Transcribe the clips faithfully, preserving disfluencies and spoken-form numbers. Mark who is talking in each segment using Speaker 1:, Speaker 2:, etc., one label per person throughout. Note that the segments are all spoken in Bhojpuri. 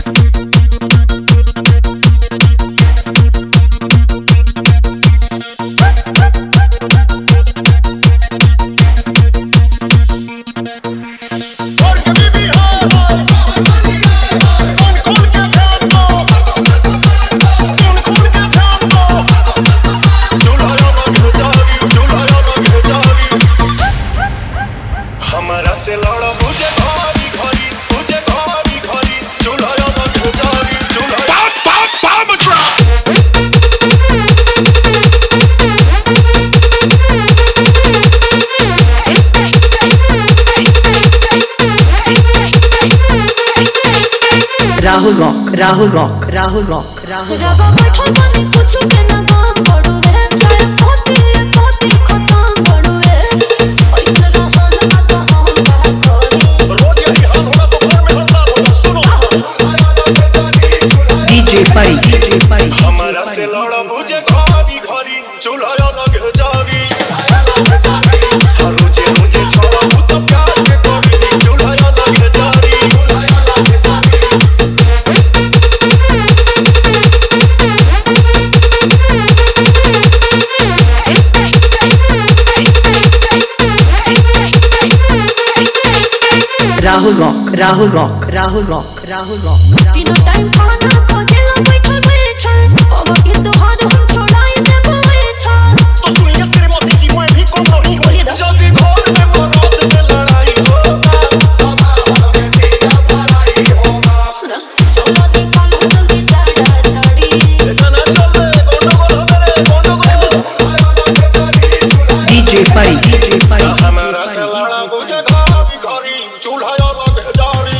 Speaker 1: हमरा से लड़ बुझे घरी घरी बुझे घरी घरी चूल्हा लग जारी चूल्हा pop pop drop
Speaker 2: Rahul rock Rahul rock Rahul rock Rahul
Speaker 3: जगह बैठल बानी कुछ के ना काम पड़ुवे चाहे पोती पोती खत्म पड़ुवे ऐसे रहल बा तो हम का करी
Speaker 1: रोज यही हाल होला तो घर में हल्ला होला सुनो
Speaker 2: डीजे परी डीजे परी
Speaker 1: हमरा से लड़ बुझे घरी घरी चूल्हा लग जारी रोज रोज छोड़ा तो प्यार के करी चूल्हा लग जारी
Speaker 2: Rahul rock Rahul rock Rahul rock Rahul rock
Speaker 3: तीनों टाइम खाना खोजेला बैठल बैठल अब के तोहार हम छोड़ाई देब बैठल
Speaker 1: तो सुनिए श्रीमती जी मैं भी कम नहीं
Speaker 3: बोलिए दा।
Speaker 1: जल्दी घर में मरद से लड़ाई होगा
Speaker 3: सुना समझी कान जल्दी चढ़ा तड़ी
Speaker 1: गाना चल रे गोंडो गोल रे गोंडो गोल
Speaker 2: डीजे परी डीजे परी
Speaker 1: हमरा से लड़ा बुझे घरी घरी चूल्हा लग जारी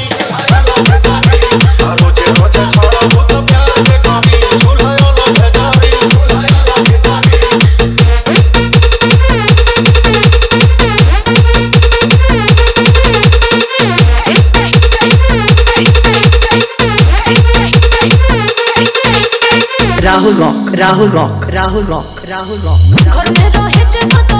Speaker 1: रोज रोज छोड़ा तो प्यार के करी चूल्हा लग जारी
Speaker 2: Rahul rock Rahul rock Rahul rock Rahul rock
Speaker 3: घर में रहे के ना